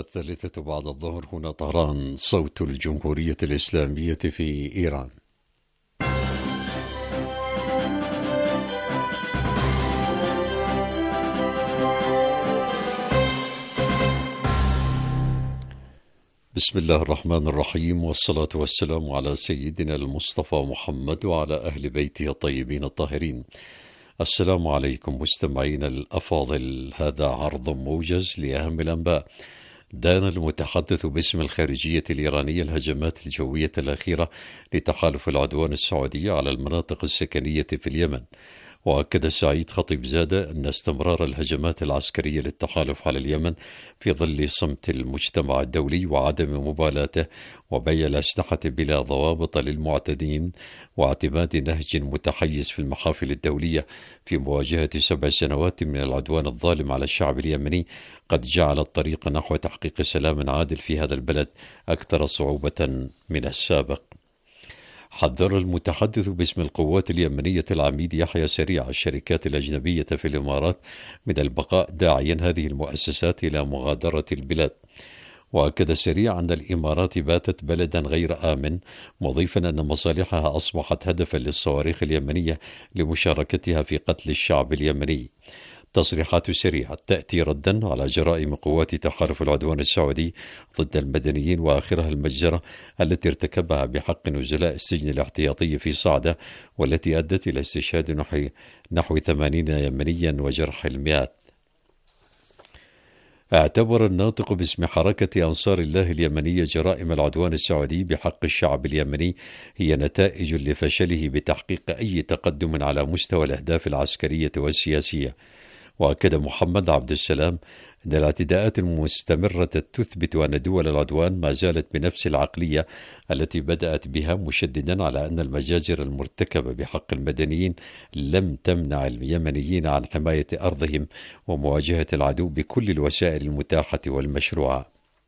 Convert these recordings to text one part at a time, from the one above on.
الثالثة بعد الظهر، هنا طهران، صوت الجمهورية الإسلامية في إيران. بسم الله الرحمن الرحيم، والصلاة والسلام على سيدنا المصطفى محمد وعلى أهل بيته الطيبين الطاهرين. السلام عليكم مستمعين الأفاضل، هذا عرض موجز لأهم الأنباء. دان المتحدث باسم الخارجية الإيرانية الهجمات الجوية الأخيرة لتحالف العدوان السعودي على المناطق السكنية في اليمن. وأكد سعيد خطيبزادة أن استمرار الهجمات العسكرية للتحالف على اليمن في ظل صمت المجتمع الدولي وعدم مبالاته وبيع الأسلحة بلا ضوابط للمعتدين واعتماد نهج متحيز في المحافل الدولية في مواجهة 7 سنوات من العدوان الظالم على الشعب اليمني قد جعل الطريق نحو تحقيق سلام عادل في هذا البلد أكثر صعوبة من السابق. حذر المتحدث باسم القوات اليمنية العميد يحيى سريع الشركات الأجنبية في الإمارات من البقاء، داعيا هذه المؤسسات إلى مغادرة البلاد. وأكد سريع أن الإمارات باتت بلدا غير آمن، مضيفا أن مصالحها أصبحت هدفا للصواريخ اليمنية لمشاركتها في قتل الشعب اليمني. تصريحات سريعة تأتي ردا على جرائم قوات تحالف العدوان السعودي ضد المدنيين، وآخرها المجزرة التي ارتكبها بحق نزلاء السجن الاحتياطي في صعدة، والتي أدت إلى استشهاد نحو 80 يمنيا وجرح المئات. اعتبر الناطق باسم حركة أنصار الله اليمنية جرائم العدوان السعودي بحق الشعب اليمني هي نتائج لفشله بتحقيق أي تقدم على مستوى الأهداف العسكرية والسياسية. وأكد محمد عبد السلام أن الاعتداءات المستمرة تثبت أن دول العدوان ما زالت بنفس العقلية التي بدأت بها، مشددا على أن المجازر المرتكبة بحق المدنيين لم تمنع اليمنيين عن حماية أرضهم ومواجهة العدو بكل الوسائل المتاحة والمشروعة.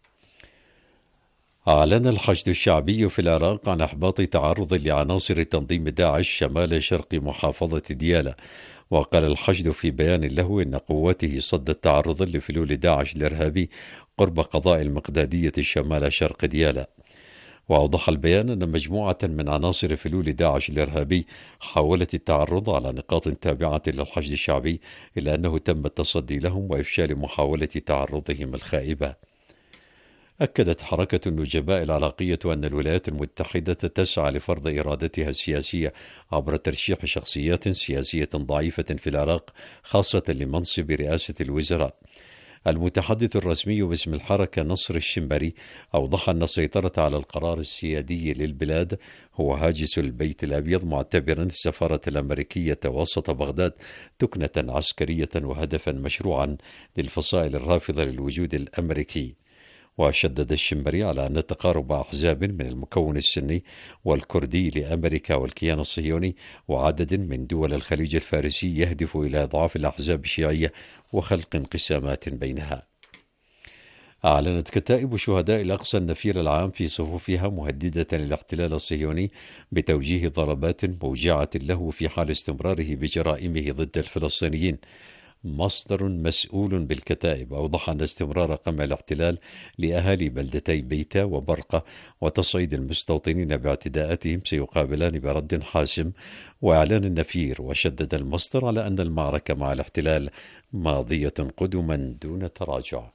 أعلن الحشد الشعبي في العراق عن إحباط تعرض لعناصر تنظيم داعش شمال شرق محافظة ديالى. وقال الحشد في بيان له إن قوته صدت تعرضا لفلول داعش الإرهابي قرب قضاء المقدادية شمال شرق ديالى. وأوضح البيان أن مجموعة من عناصر فلول داعش الإرهابي حاولت التعرض على نقاط تابعة للحشد الشعبي، إلا أنه تم التصدي لهم وإفشال محاولة تعرضهم الخائبة. أكدت حركة النجباء العراقية أن الولايات المتحدة تسعى لفرض إرادتها السياسية عبر ترشيح شخصيات سياسية ضعيفة في العراق، خاصة لمنصب رئاسة الوزراء. المتحدث الرسمي باسم الحركة نصر الشمبري أوضح أن السيطرة على القرار السيادي للبلاد هو هاجس البيت الأبيض، معتبرا السفارة الأمريكية وسط بغداد تكنة عسكرية وهدفا مشروعا للفصائل الرافضة للوجود الأمريكي. وشدد الشمبري على أن تقارب أحزاب من المكون السني والكردي لأمريكا والكيان الصهيوني وعدد من دول الخليج الفارسي يهدف إلى إضعاف الأحزاب الشيعية وخلق انقسامات بينها. أعلنت كتائب شهداء الأقصى النفير العام في صفوفها مهددة الاحتلال الصهيوني بتوجيه ضربات موجعة له في حال استمراره بجرائمه ضد الفلسطينيين. مصدر مسؤول بالكتائب أوضح أن استمرار قمع الاحتلال لأهالي بلدتي بيتا وبرقة وتصعيد المستوطنين باعتداءاتهم سيقابلان برد حاسم وإعلان النفير. وشدد المصدر على أن المعركة مع الاحتلال ماضية قدما دون تراجع.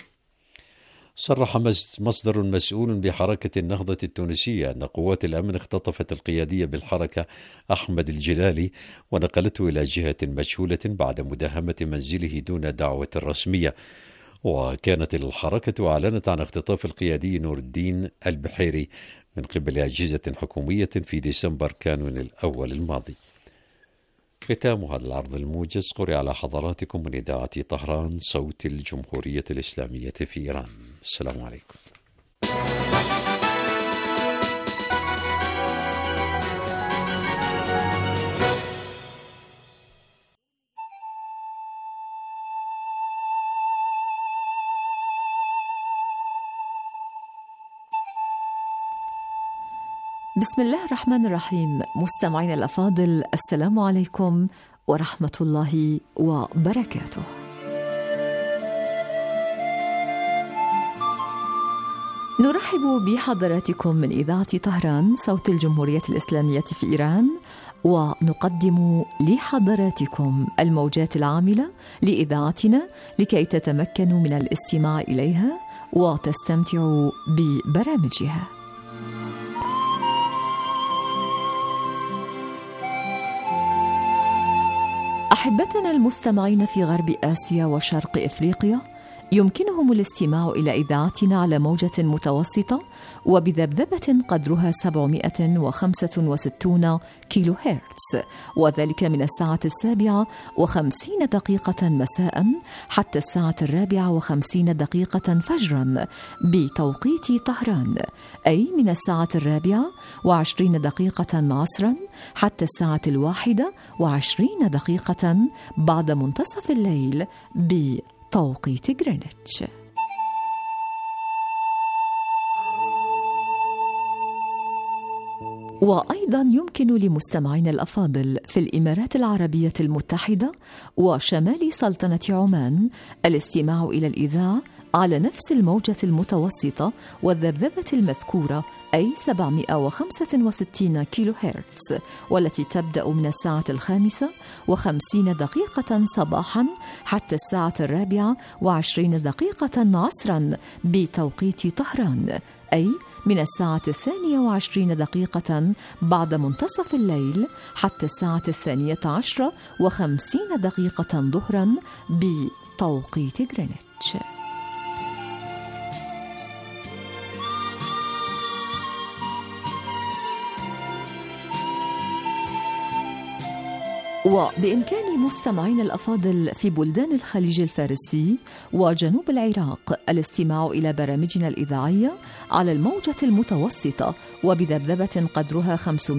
صرح مصدر مسؤول بحركة النهضة التونسية أن قوات الأمن اختطفت القيادي بالحركة أحمد الجلالي ونقلته إلى جهة مجهولة بعد مداهمة منزله دون دعوة رسمية. وكانت الحركة أعلنت عن اختطاف القيادي نور الدين البحيري من قبل أجهزة حكومية في ديسمبر كانون الأول الماضي. ختام هذا العرض الموجز قرئ على حضراتكم من إذاعة طهران، صوت الجمهورية الإسلامية في إيران. السلام عليكم. بسم الله الرحمن الرحيم. مستمعين الأفاضل، السلام عليكم ورحمة الله وبركاته. نرحب بحضراتكم من إذاعة طهران صوت الجمهورية الإسلامية في إيران، ونقدم لحضراتكم الموجات العاملة لإذاعتنا لكي تتمكنوا من الاستماع إليها وتستمتعوا ببرامجها. أحبتنا المستمعين في غرب آسيا وشرق إفريقيا، يمكنهم الاستماع إلى إذاعتنا على موجة متوسطة وبذبذبة قدرها 765 كيلو هرتز، وذلك من الساعة 7:50 مساء حتى الساعة 4:50 فجرا بتوقيت طهران، أي من الساعة 4:20 عصرا حتى الساعة 1:20 بعد منتصف الليل بتوقيت غرينتش. وأيضا يمكن لمستمعينا الأفاضل في الإمارات العربية المتحدة وشمال سلطنة عمان الاستماع إلى الإذاعة على نفس الموجة المتوسطة والذبذبة المذكورة، أي 765 كيلو هرتز، والتي تبدأ من الساعة 5:50 صباحا حتى الساعة 4:20 عصرا بتوقيت طهران، أي من الساعة 22:20 بعد منتصف الليل حتى الساعة 12:50 ظهرا بتوقيت غرينتش. وبإمكان مستمعين الأفاضل في بلدان الخليج الفارسي وجنوب العراق الاستماع إلى برامجنا الإذاعية على الموجة المتوسطة وبذبذبة قدرها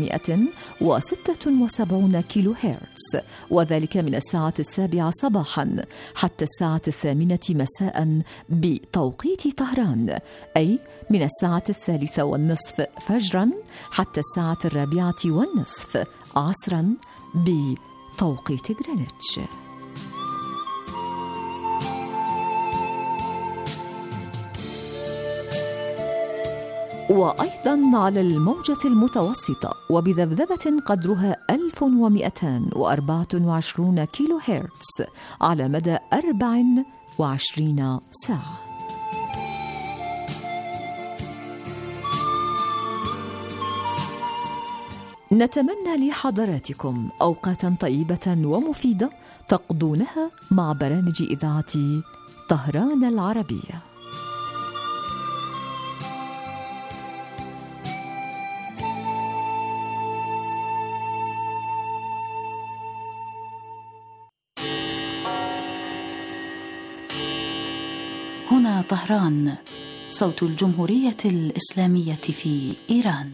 576 كيلو هرتز، وذلك من الساعة 7 صباحا حتى الساعة 8 مساء بتوقيت طهران، أي من الساعة 3:30 فجرا حتى الساعة 4:30 عصرا بتوقيت غرينتش. وأيضا على الموجة المتوسطة وبذبذبة قدرها 1224 كيلو هرتز على مدى 24 ساعة. نتمنى لحضراتكم أوقاتا طيبة ومفيدة تقضونها مع برامج إذاعة طهران العربية. هنا طهران صوت الجمهورية الإسلامية في إيران.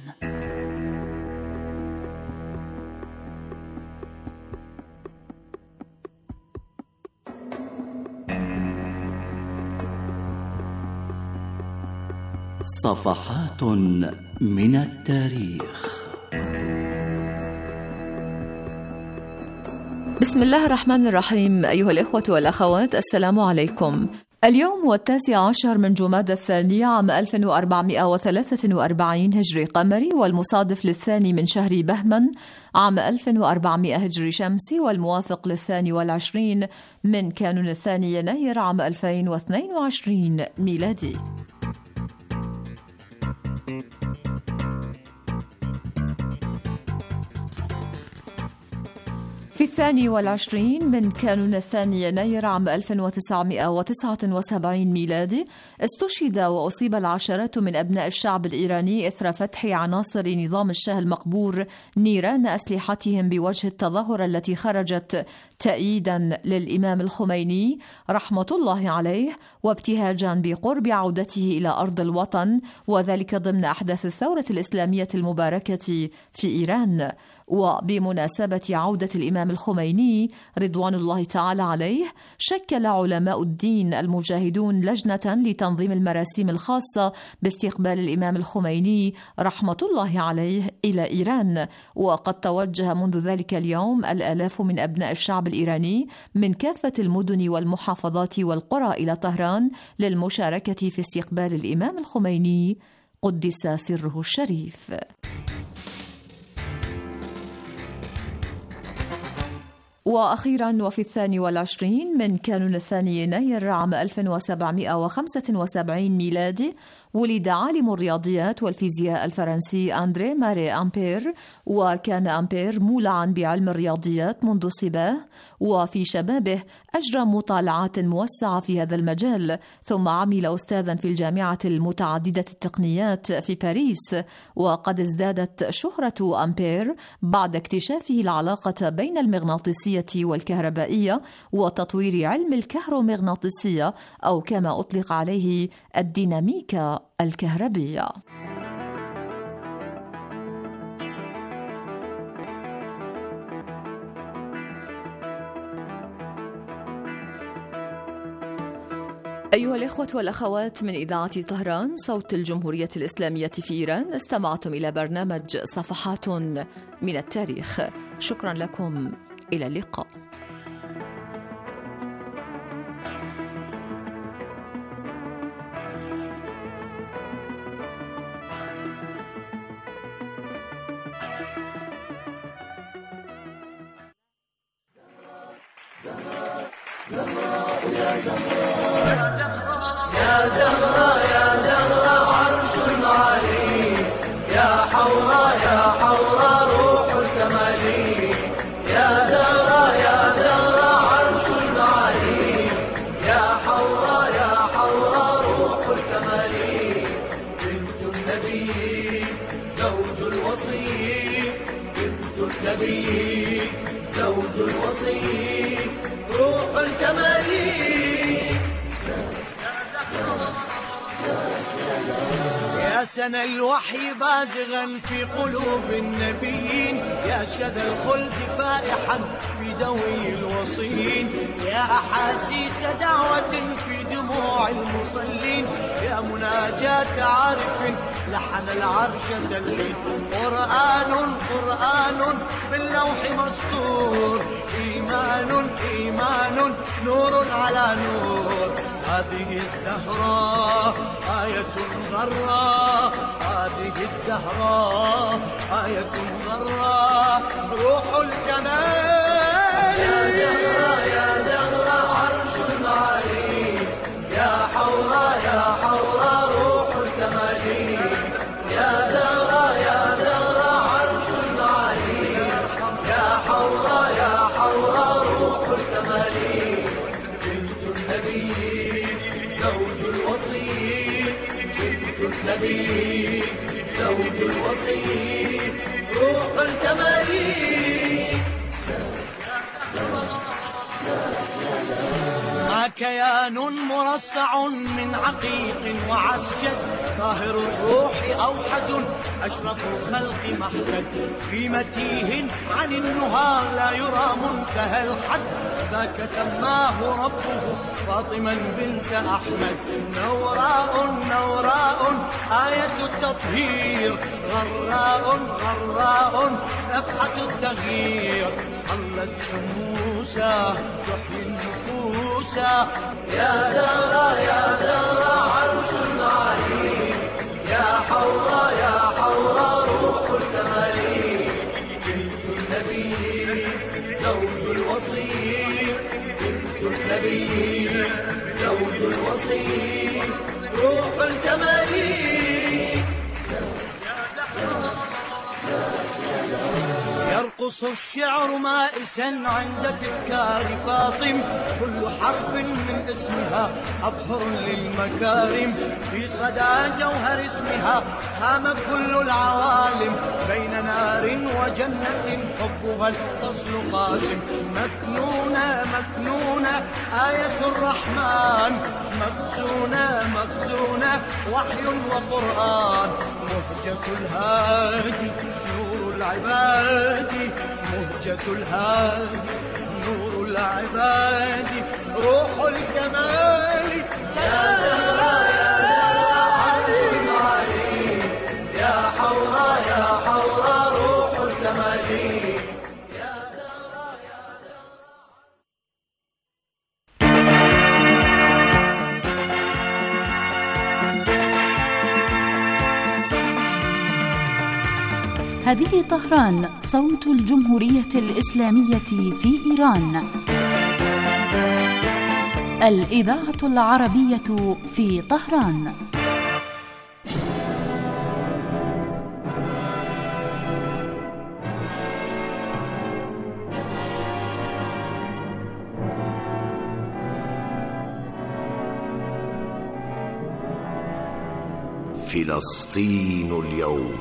صفحات من التاريخ. بسم الله الرحمن الرحيم. أيها الإخوة والأخوات، السلام عليكم. اليوم هو 19 من جمادى الثاني عام 1443 هجري قمري، والمصادف للثاني من شهر بهمن عام 1400 هجري شمسي، والموافق ل22 من كانون الثاني يناير عام 2022 ميلادي. في 22 من كانون الثاني يناير عام 1979 ميلادي استشهد وأصيب العشرات من أبناء الشعب الإيراني إثر فتح عناصر نظام الشاه المقبور نيران أسلحتهم بوجه التظاهرة التي خرجت تأييدا للإمام الخميني رحمة الله عليه، وابتهاجا بقرب عودته إلى أرض الوطن، وذلك ضمن أحداث الثورة الإسلامية المباركة في إيران. وبمناسبة عودة الإمام الخميني رضوان الله تعالى عليه، شكل علماء الدين المجاهدون لجنة لتنظيم المراسيم الخاصة باستقبال الإمام الخميني رحمة الله عليه إلى إيران. وقد توجه منذ ذلك اليوم الآلاف من أبناء الشعب الإيراني من كافة المدن والمحافظات والقرى إلى طهران للمشاركة في استقبال الإمام الخميني قدس سره الشريف. وأخيرا وفي 22 من كانون 2 يناير عام 1775 ميلادي ولد عالم الرياضيات والفيزياء الفرنسي أندري ماري أمبير. وكان أمبير مولعا بعلم الرياضيات منذ صباه، وفي شبابه أجرى مطالعات موسعة في هذا المجال، ثم عمل أستاذا في الجامعة المتعددة التقنيات في باريس. وقد ازدادت شهرة أمبير بعد اكتشافه العلاقة بين المغناطيسية والكهربائية وتطوير علم الكهرومغناطيسية، أو كما أطلق عليه الديناميكا الكهربية. أيها الإخوة والأخوات من إذاعة طهران صوت الجمهورية الإسلامية في إيران، استمعتم إلى برنامج صفحات من التاريخ. شكرا لكم، إلى اللقاء. يا زهرة يا زهرة عرش المعالي، يا حورة يا حورة روح الكمالي. يا زهرة يا زهرة عرش المعالي، يا حورة يا حورة روح الكمالي. بنت النبي زوج الوصي، بنت النبي زوج الوصي روح الكمالي. يا سنى الوحي بازغا في قلوب النبيين، يا شذا الخلد فائحا في دوي الوصيين، يا أحاسيس دعوة في دموع المصلين، يا مناجاة عارف لحن العرش تلحين. قرآن قرآن باللوح مسطور، إيمان إيمان نور على نور. هذه الزهراء آية غراء، هذه الزهراء آية غراء روح الكمال. يا زهراء يا زهراء عرش المعالي، يا حورة يا حورة روح الكمال. يا زهراء يا زهراء عرش المعالي، يا حورة يا حورة روح الكمال. بنت النبي زوج الوصي، بنت النبي زوج الوصي روح الكمال. كيان مرصع من عقيق وعسجد، طاهر الروح أوحد أشرف الخلق محمد. في متيه عن النهى لا يرى منتهى الحد، ذاك سماه ربه فاطما بنت أحمد. نوراء نوراء آية التطهير، غراء غراء نفحة التغيير. حلت شموسا تحيي النفوس. يا زهرة يا زهرة عرش المعالي، يا حورة يا حورة روح الكمال. بنت النبي زوج الوصي، بنت النبي زوج الوصي روح الكمال. يرقص الشعر مائسا عند تذكار فاطم، كل حرف من اسمها أبحر للمكارم. في صدى جوهر اسمها هام كل العوالم، بين نار وجنة حبها الفصل قاسم. مكنونة مكنونة آية الرحمن، مخزونة مخزونة وحي وقرآن. مهجة الهادي نور العباد، بهجة الهادي نور العباد روح الكمال يا زهراء يا زهراء عرش المعالي يا حوراء يا حوراء روح الكمال هذه طهران صوت الجمهورية الإسلامية في إيران. الإذاعة العربية في طهران. فلسطين اليوم.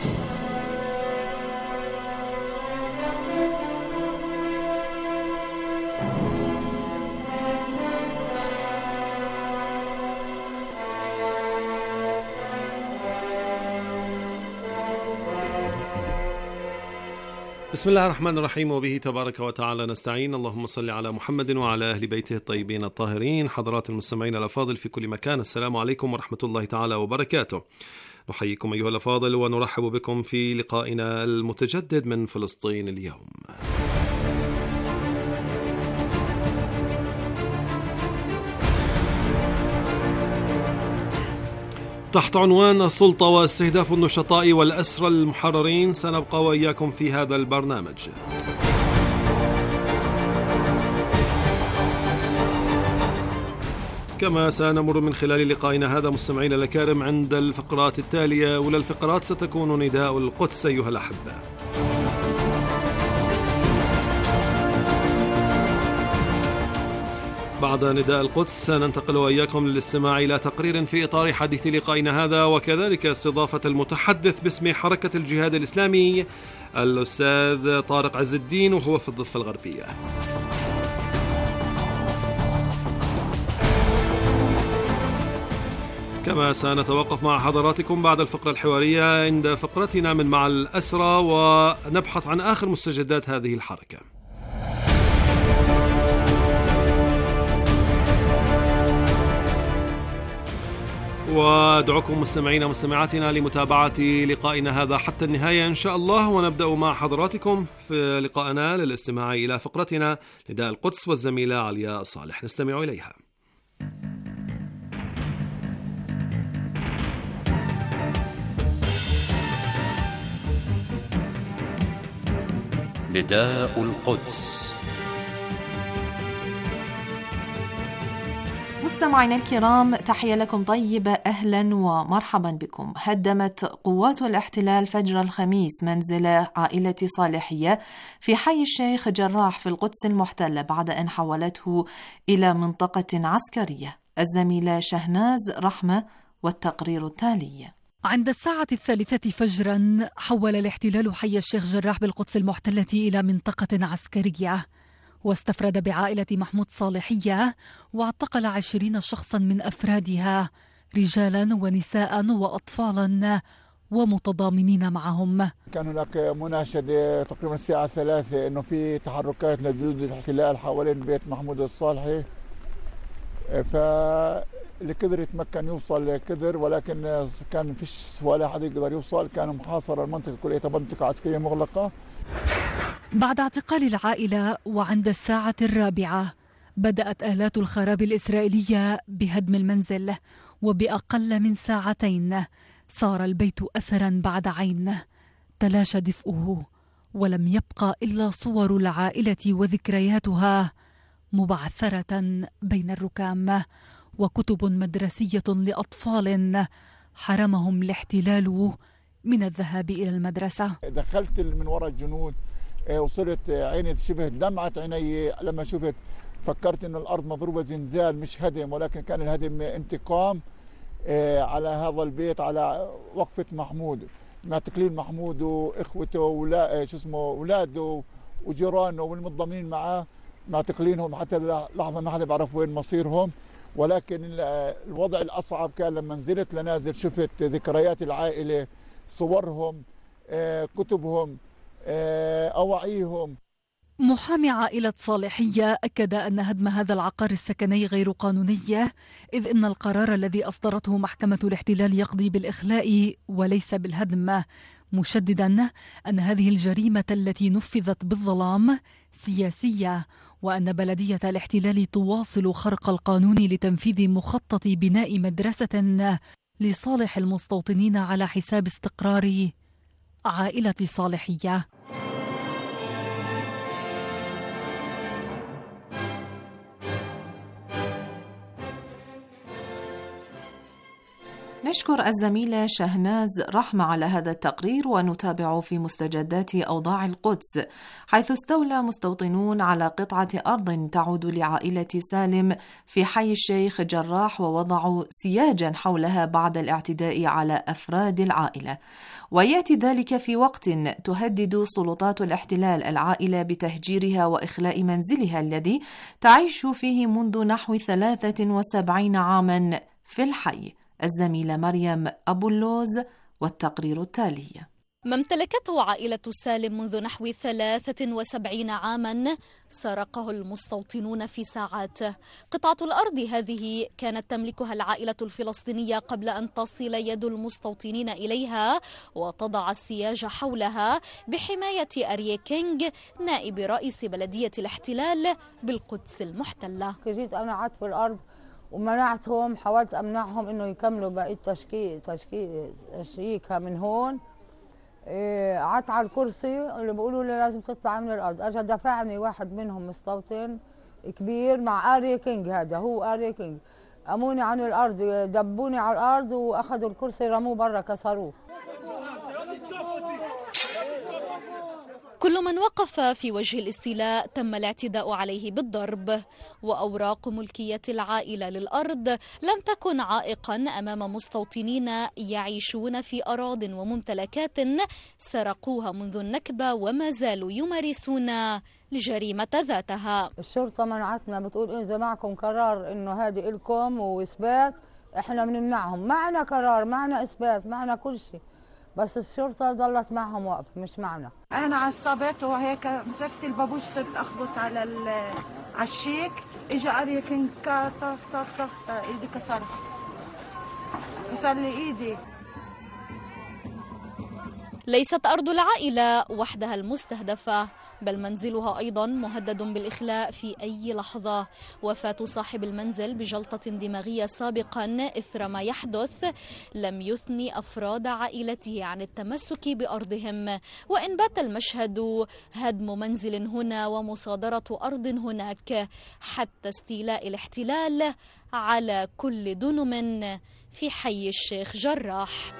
بسم الله الرحمن الرحيم، وبه تبارك وتعالى نستعين. اللهم صل على محمد وعلى أهل بيته الطيبين الطاهرين. حضرات المستمعين الأفاضل في كل مكان، السلام عليكم ورحمة الله تعالى وبركاته. نحييكم أيها الأفاضل ونرحب بكم في لقائنا المتجدد من فلسطين اليوم. تحت عنوان السلطة واستهداف النشطاء والأسرى المحررين سنبقى وإياكم في هذا البرنامج. كما سنمر من خلال لقائنا هذا مستمعين الأكارم عند الفقرات التالية، أولى الفقرات ستكون نداء القدس أيها الأحبة. بعد نداء القدس سننتقل وإياكم للاستماع إلى تقرير في إطار حديث لقائنا هذا، وكذلك استضافة المتحدث باسم حركة الجهاد الإسلامي الأستاذ طارق عز الدين وهو في الضفة الغربية. كما سنتوقف مع حضراتكم بعد الفقرة الحوارية عند فقرتنا من مع الأسرى، ونبحث عن آخر مستجدات هذه الحركة. وادعوكم مستمعين ومستمعاتنا لمتابعة لقائنا هذا حتى النهاية إن شاء الله، ونبدأ مع حضراتكم في لقائنا للاستماع إلى فقرتنا نداء القدس والزميلة علياء صالح، نستمع إليها. نداء القدس. مستمعينا الكرام، تحية لكم طيبة، أهلا ومرحبا بكم. هدمت قوات الاحتلال فجر الخميس منزل عائلة صالحية في حي الشيخ جراح في القدس المحتلة بعد أن حولته إلى منطقة عسكرية. الزميلة شهناز رحمة والتقرير التالي. عند الساعة 3 فجرا حول الاحتلال حي الشيخ جراح بالقدس المحتلة إلى منطقة عسكرية، واستفرد بعائلة محمود صالحية واعتقل 20 شخصا من أفرادها، رجالا ونساء وأطفالا ومتضامنين معهم. كان هناك مناشدة تقريبا الساعة 3 إنه في تحركات لجنود الاحتلال حوالين بيت محمود الصالحي، فاللي قدر يتمكن يوصل قدر، ولكن كان فيش ولا حد يقدر يوصل، كان محاصرة المنطقة كلها، منطقة عسكرية مغلقة. بعد اعتقال العائلة وعند الساعة 4 بدأت آلات الخراب الإسرائيلية بهدم المنزل، وبأقل من ساعتين صار البيت أثرا بعد عين، تلاشى دفئه ولم يبقى إلا صور العائلة وذكرياتها مبعثرة بين الركام، وكتب مدرسية لأطفال حرمهم الاحتلال من الذهاب إلى المدرسة. دخلت من وراء الجنود، وصلت عيني شبه دمعت عيني لما شفت، فكرت إن الأرض مضروبة زلزال مش هدم، ولكن كان الهدم انتقام على هذا البيت، على وقفة محمود، معتقلين محمود وإخوته وأولاده وجيرانه والمتضامنين معه، معتقلينهم حتى لحظة ما حدا بيعرف وين مصيرهم. ولكن الوضع الأصعب كان لما نزلت لنازل، شفت ذكريات العائلة، صورهم، كتبهم، أواعيهم. محامي عائلة صالحية أكد أن هدم هذا العقار السكني غير قانوني، إذ إن القرار الذي أصدرته محكمة الاحتلال يقضي بالإخلاء وليس بالهدم، مشددا أن هذه الجريمة التي نفذت بالظلام سياسية، وأن بلدية الاحتلال تواصل خرق القانون لتنفيذ مخطط بناء مدرسة لصالح المستوطنين على حساب استقرار عائلة صالحية. نشكر الزميلة شهناز رحمة على هذا التقرير، ونتابع في مستجدات أوضاع القدس، حيث استولى مستوطنون على قطعة أرض تعود لعائلة سالم في حي الشيخ جراح، ووضعوا سياجا حولها بعد الاعتداء على أفراد العائلة. ويأتي ذلك في وقت تهدد سلطات الاحتلال العائلة بتهجيرها وإخلاء منزلها الذي تعيش فيه منذ نحو 73 عاما في الحي. الزميلة مريم أبو اللوز والتقرير التالي. ما امتلكته عائلة سالم منذ نحو 73 عاما سرقه المستوطنون في ساعات. قطعة الأرض هذه كانت تملكها العائلة الفلسطينية قبل أن تصل يد المستوطنين إليها وتضع السياج حولها بحماية أريا كينغ نائب رئيس بلدية الاحتلال بالقدس المحتلة. جيت أنا قعدت في الأرض ومنعتهم، حاولت أمنعهم إنه يكملوا باقي تشييكها من هون. قعدت على الكرسي اللي بيقولوا لي لازم تطلع من الأرض. أجا دفعني واحد منهم مستوطن كبير مع أريا كينغ، هذا هو أريا كينغ، قاموني عن الأرض، دبوني على الأرض وأخذوا الكرسي رموه برا كسروه. كل من وقف في وجه الاستيلاء تم الاعتداء عليه بالضرب، وأوراق ملكية العائلة للأرض لم تكن عائقا أمام مستوطنين يعيشون في أراضٍ وممتلكات سرقوها منذ النكبة وما زالوا يمارسون الجريمة ذاتها. الشرطة منعتنا، بتقول إذا معكم قرار إنه هذه إلكم وإثبات إحنا بنمنعهم. معنا قرار، معنا إثبات، معنا كل شيء، بس الشرطة ضلت معهم واقفة مش معنا. أنا عصبت وهيك مسكت البابوش صرت أخبط على الشيك، إجا أريا كينغ طخ إيدي كسر لي إيدي. ليست أرض العائلة وحدها المستهدفة، بل منزلها أيضا مهدد بالإخلاء في أي لحظة. وفاة صاحب المنزل بجلطة دماغية سابقا إثر ما يحدث لم يثني أفراد عائلته عن التمسك بأرضهم، وإن بات المشهد هدم منزل هنا ومصادرة أرض هناك حتى استيلاء الاحتلال على كل دنم في حي الشيخ جراح.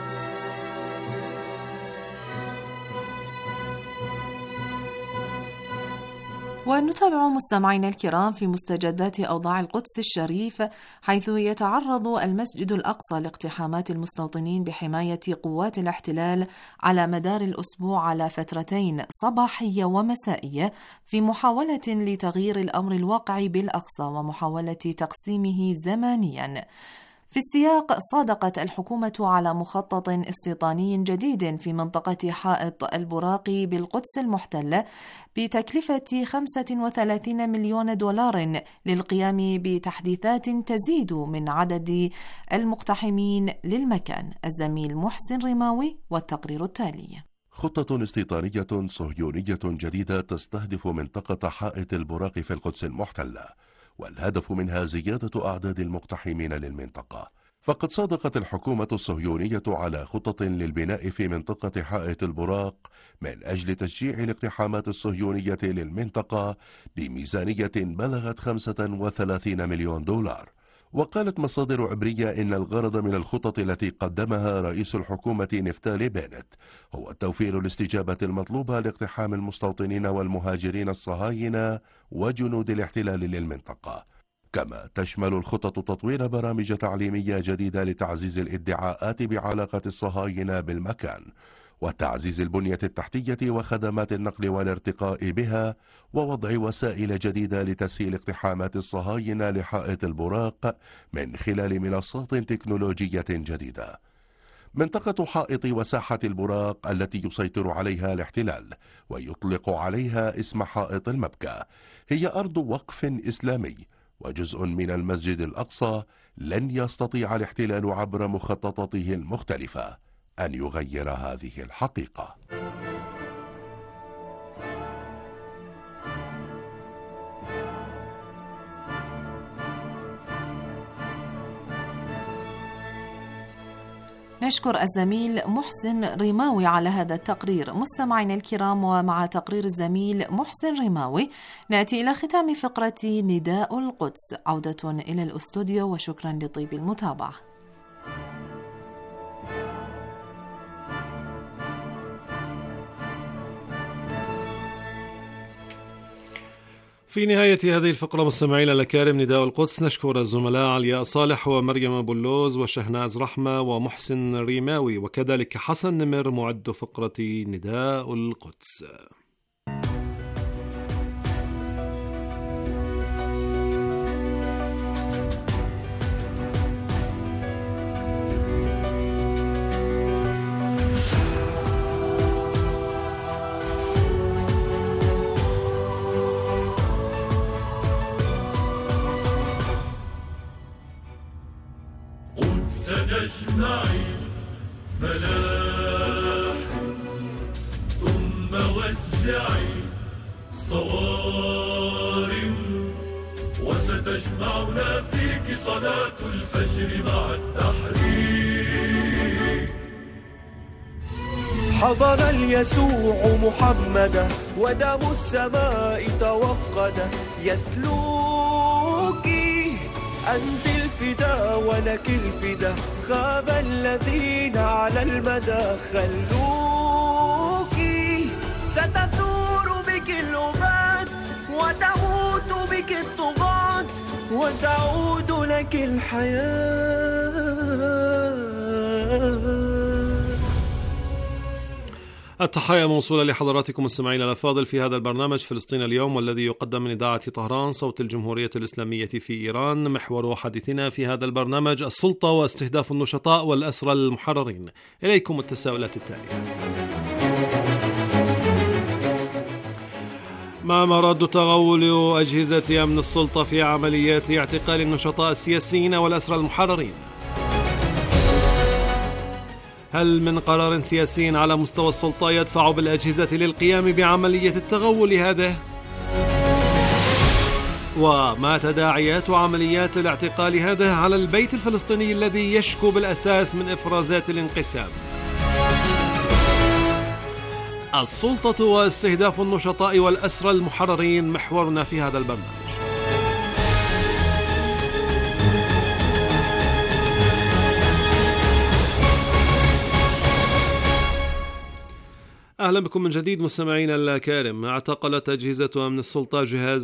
ونتابع مستمعينا الكرام في مستجدات أوضاع القدس الشريف، حيث يتعرض المسجد الأقصى لاقتحامات المستوطنين بحماية قوات الاحتلال على مدار الأسبوع على فترتين صباحية ومسائية، في محاولة لتغيير الأمر الواقع بالأقصى ومحاولة تقسيمه زمانيا. في السياق صادقت الحكومة على مخطط استيطاني جديد في منطقة حائط البراق بالقدس المحتلة بتكلفة 35 مليون دولار للقيام بتحديثات تزيد من عدد المقتحمين للمكان. الزميل محسن رماوي والتقرير التالي. خطة استيطانية صهيونية جديدة تستهدف منطقة حائط البراق في القدس المحتلة، والهدف منها زيادة أعداد المقتحمين للمنطقة. فقد صادقت الحكومة الصهيونية على خطط للبناء في منطقة حائط البراق من أجل تشجيع الاقتحامات الصهيونية للمنطقة بميزانية بلغت 35 مليون دولار. وقالت مصادر عبرية إن الغرض من الخطط التي قدمها رئيس الحكومة نفتالي بنت هو توفير الاستجابة المطلوبة لاقتحام المستوطنين والمهاجرين الصهاينة وجنود الاحتلال للمنطقة. كما تشمل الخطط تطوير برامج تعليمية جديدة لتعزيز الادعاءات بعلاقة الصهاينة بالمكان، وتعزيز البنية التحتية وخدمات النقل والارتقاء بها، ووضع وسائل جديدة لتسهيل اقتحامات الصهاينة لحائط البراق من خلال منصات تكنولوجية جديدة. منطقة حائط وساحة البراق التي يسيطر عليها الاحتلال ويطلق عليها اسم حائط المبكى هي أرض وقف إسلامي وجزء من المسجد الأقصى لن يستطيع الاحتلال عبر مخططاته المختلفة أن يغير هذه الحقيقة. نشكر الزميل محسن رماوي على هذا التقرير. مستمعينا الكرام، ومع تقرير الزميل محسن رماوي نأتي إلى ختام فقرة نداء القدس. عودة إلى الأستوديو وشكرا لطيب المتابعة. في نهاية هذه الفقرة مستمعينا الأكارم نداء القدس، نشكر الزملاء علياء صالح ومريم بلوز وشهناز رحمة ومحسن ريماوي، وكذلك حسن نمر معد فقرة نداء القدس. سنجمعي ملاح ثم وزعي صوارم وستجمعنا فيك صلاة الفجر مع التحرير. حضر اليسوع محمدا ودم السماء توقد يتلوك أنت الفدا ولك الفدا خاب الذين على المدى خلوك ستثور بك الأباد وتموت بك الطغاة وتعود لك الحياة. التحية موصولة لحضراتكم مستمعينا الأفاضل في هذا البرنامج فلسطين اليوم، والذي يقدم من إذاعة طهران صوت الجمهورية الإسلامية في إيران. محور حديثنا في هذا البرنامج السلطة واستهداف النشطاء والأسرى المحررين. إليكم التساؤلات التالية: ما مراد تغول أجهزة أمن السلطة في عمليات اعتقال النشطاء السياسيين والأسرى المحررين؟ هل من قرار سياسي على مستوى السلطة يدفع بالأجهزة للقيام بعملية التغول هذه؟ وما تداعيات عمليات الاعتقال هذا على البيت الفلسطيني الذي يشكو بالأساس من إفرازات الانقسام؟ السلطة واستهداف النشطاء والأسرى المحررين محورنا في هذا البرنامج. أهلا بكم من جديد مستمعينا الكرام. اعتقلت أجهزة أمن السلطة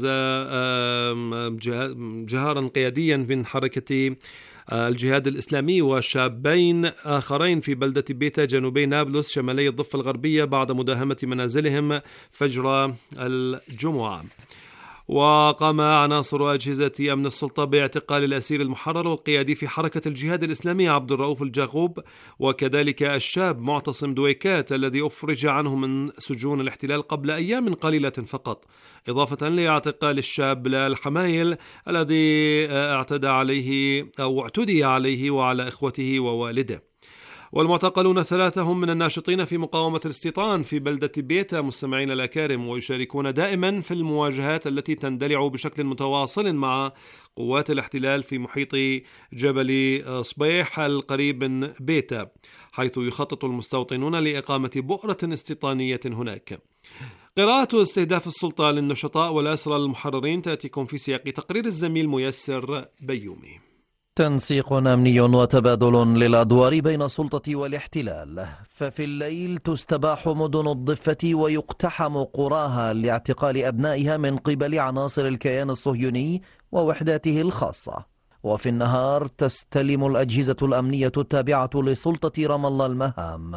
جهارا قياديا من حركة الجهاد الإسلامي وشابين آخرين في بلدة بيتا جنوبي نابلس شمالي الضفة الغربية بعد مداهمة منازلهم فجر الجمعة. وقام عناصر أجهزة أمن السلطة باعتقال الأسير المحرر والقيادي في حركة الجهاد الإسلامي عبد الرؤوف الجاغوب، وكذلك الشاب معتصم دويكات الذي أفرج عنه من سجون الاحتلال قبل أيام قليلة فقط، إضافة لاعتقال الشاب بلال حمايل الذي اعتدى عليه وعلى إخوته ووالده. والمعتقلون ثلاثة هم من الناشطين في مقاومة الاستيطان في بلدة بيتا مستمعين الأكارم، ويشاركون دائما في المواجهات التي تندلع بشكل متواصل مع قوات الاحتلال في محيط جبل صبيح القريب من بيتا، حيث يخطط المستوطنون لإقامة بؤرة استيطانية هناك. قراءة استهداف السلطة للنشطاء والأسرى المحررين تأتيكم في سياق تقرير الزميل ميسر بيومي. تنسيق أمني وتبادل للأدوار بين السلطة والاحتلال، ففي الليل تستباح مدن الضفة ويقتحم قراها لاعتقال أبنائها من قبل عناصر الكيان الصهيوني ووحداته الخاصة، وفي النهار تستلم الأجهزة الأمنية التابعة لسلطة رام الله المهام.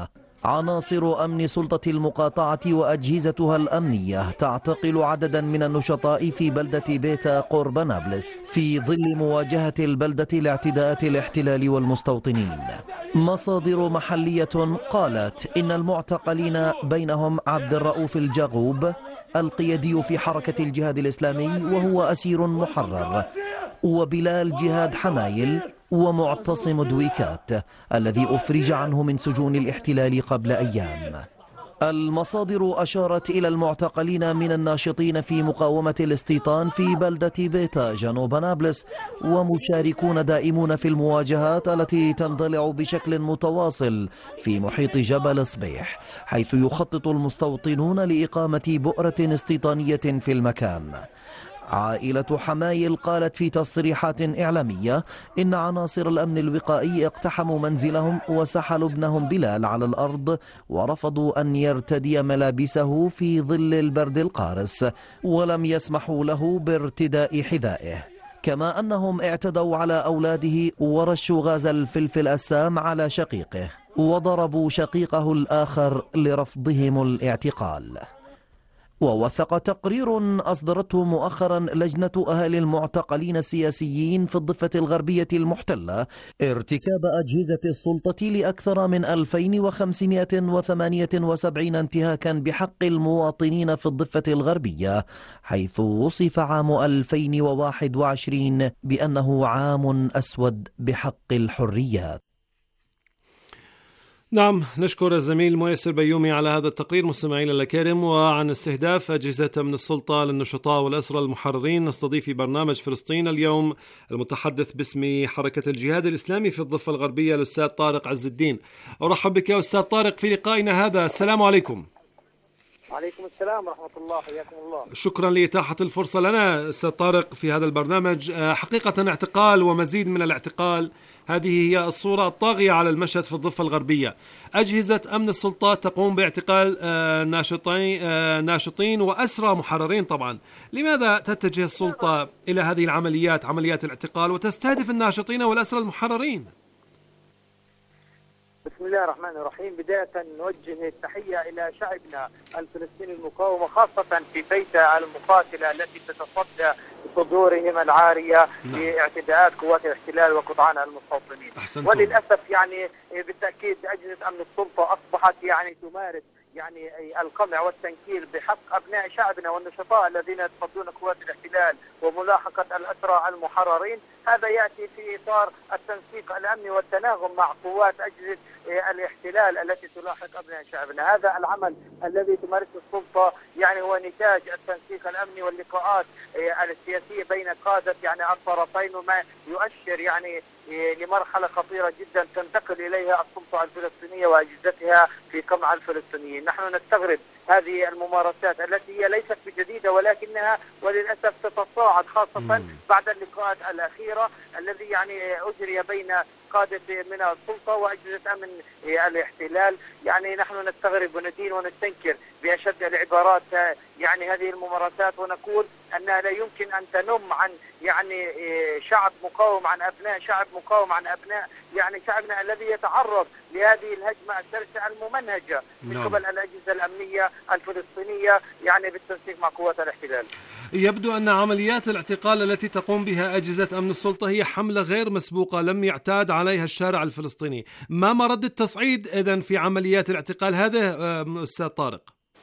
عناصر أمن سلطة المقاطعة وأجهزتها الأمنية تعتقل عددا من النشطاء في بلدة بيتا قرب نابلس في ظل مواجهة البلدة لاعتداءات الاحتلال والمستوطنين. مصادر محلية قالت إن المعتقلين بينهم عبد الرؤوف الجاغوب القيادي في حركة الجهاد الإسلامي وهو أسير محرر، وبلال جهاد حمايل، ومعتصم دويكات الذي أفرج عنه من سجون الاحتلال قبل أيام. المصادر أشارت إلى المعتقلين من الناشطين في مقاومة الاستيطان في بلدة بيتا جنوب نابلس ومشاركون دائمون في المواجهات التي تندلع بشكل متواصل في محيط جبل صبيح، حيث يخطط المستوطنون لإقامة بؤرة استيطانية في المكان. عائلة حمايل قالت في تصريحات إعلامية إن عناصر الأمن الوقائي اقتحموا منزلهم وسحلوا ابنهم بلال على الأرض ورفضوا أن يرتدي ملابسه في ظل البرد القارس، ولم يسمحوا له بارتداء حذائه. كما أنهم اعتدوا على أولاده ورشوا غاز الفلفل السام على شقيقه وضربوا شقيقه الآخر لرفضهم الاعتقال. ووثق تقرير أصدرته مؤخرا لجنة أهالي المعتقلين السياسيين في الضفة الغربية المحتلة ارتكاب أجهزة السلطة لأكثر من 2578 انتهاكا بحق المواطنين في الضفة الغربية، حيث وصف عام 2021 بأنه عام أسود بحق الحريات. نعم، نشكر الزميل ميسر بيومي على هذا التقرير. مستمعينا الكرام، وعن استهداف أجهزة من السلطة للنشطاء والأسرى المحررين نستضيف في برنامج فلسطين اليوم المتحدث باسم حركة الجهاد الإسلامي في الضفة الغربية الأستاذ طارق عز الدين. أرحب بك يا أستاذ طارق في لقائنا هذا. السلام عليكم. وعليكم السلام ورحمة الله، حياكم الله. شكرا لإتاحة الفرصة لنا أستاذ طارق في هذا البرنامج. حقيقة اعتقال ومزيد من الاعتقال، هذه هي الصورة الطاغية على المشهد في الضفة الغربية. أجهزة أمن السلطات تقوم باعتقال ناشطين وأسرى محررين. طبعا لماذا تتجه السلطة إلى هذه العمليات، عمليات الاعتقال، وتستهدف الناشطين والأسرى المحررين؟ بسم الله الرحمن الرحيم. بداية نوجه التحية إلى شعبنا الفلسطيني المقاومة، خاصة في بيتا المقاتلة التي تتصدى صدورهم العارية لاعتداءات قوات الاحتلال وقطعان المستوطنين. وللأسف يعني بالتأكيد أجهزة أمن السلطة أصبحت يعني تمارس يعني القمع والتنكيل بحق أبناء شعبنا والنشطاء الذين يتصدون قوات الاحتلال وملاحقة الأسرى المحررين. هذا يأتي في إطار التنسيق الأمني والتناغم مع قوات أجهزة الاحتلال التي تلاحق أبناء شعبنا. هذا العمل الذي تمارسه السلطة يعني هو نتاج التنسيق الأمني واللقاءات السياسية بين قادة يعني الطرفين، وما يؤشر يعني لمرحلة خطيرة جدا تنتقل إليها السلطة الفلسطينية وأجهزتها في قمع الفلسطينيين. نحن نستغرب هذه الممارسات التي هي ليست بجديدة، ولكنها وللأسف تتصاعد خاصة بعد اللقاءات الأخيرة الذي يعني أجري بين قادة من السلطة وأجهزة أمن الاحتلال. يعني نحن نستغرب وندين ونستنكر بأشد العبارات يعني هذه الممارسات، ونقول أنها لا يمكن أن تنم عن يعني شعب مقاوم، عن أبناء شعب مقاوم، عن أبناء يعني شعبنا الذي يتعرض لهذه الهجمة الشرسة الممنهجة من قبل الأجهزة الأمنية الفلسطينية يعني بالتنسيق مع قوات الاحتلال. يبدو أن عمليات الاعتقال التي تقوم بها أجهزة أمن السلطة هي حملة غير مسبوقة لم يعتاد عليها الشارع الفلسطيني. ما مرد التصعيد إذن في عمليات الاعتقال هذا أستاذ طارق؟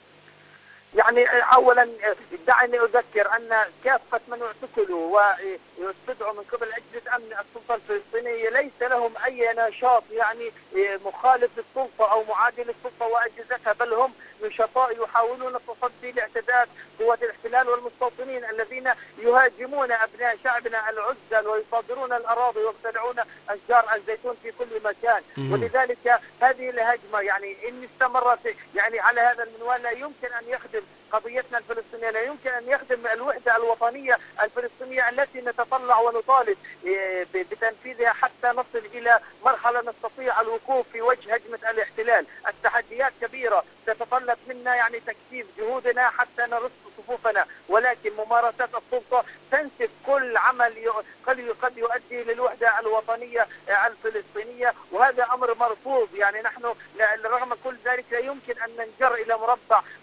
يعني أولا دعني أذكر أن كافة من اعتقلوا ويستدعوا من قبل أجهزة أمن السلطة الفلسطينية ليس لهم أي نشاط يعني مخالف للسلطة أو معادي للسلطة وأجهزتها، بل هم نشطاء يحاولون التصدي لاعتداءات قوات الاحتلال والمستوطنين الذين يهاجمون أبناء شعبنا العزل ويصادرون الأراضي ويقتلعون أشجار الزيتون في كل مكان. ولذلك هذه الهجمة يعني إن استمرت يعني على هذا المنوال لا يمكن أن يخدم قضيتنا الفلسطينية، لا يمكن أن يخدم الوحدة الوطنية الفلسطينية التي نتطلع ونطالب بتنفيذها حتى نصل إلى مرحلة نستطيع الوقوف في وجه هجمة الاحتلال. التحديات كبيرة تتطلب منا يعني تكثيف جهودنا حتى نرص صفوفنا، ولكن ممارسات السلطة تنسف كل عمل قد يؤدي للوحدة الوطنية الفلسطينية، وهذا أمر مرفوض. يعني نحن رغم كل ذلك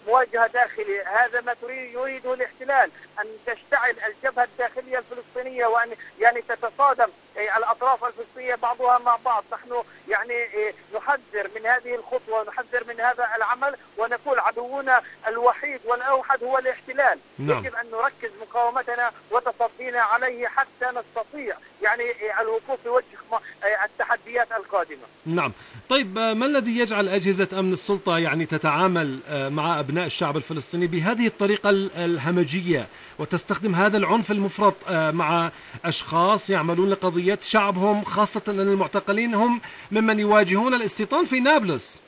مواجهة داخلية. هذا ما يريده الاحتلال، أن تشتعل الجبهة الداخلية الفلسطينية وأن يعني تتصادم الأطراف الفلسطينية بعضها مع بعض. نحن يعني نحذر من هذه الخطوة ونحذر من هذا العمل ونقول عدونا الوحيد والأوحد هو الاحتلال. يجب أن نركز مقاومتنا وتصدينا عليه حتى نستطيع يعني الوقوف في وجه التحديات القادمة. نعم. طيب ما الذي يجعل أجهزة أمن السلطة يعني تتعامل مع أبناء الشعب الفلسطيني بهذه الطريقة الهمجية وتستخدم هذا العنف المفرط مع أشخاص يعملون لقضية شعبهم، خاصة أن المعتقلين هم ممن يواجهون الاستيطان في نابلس؟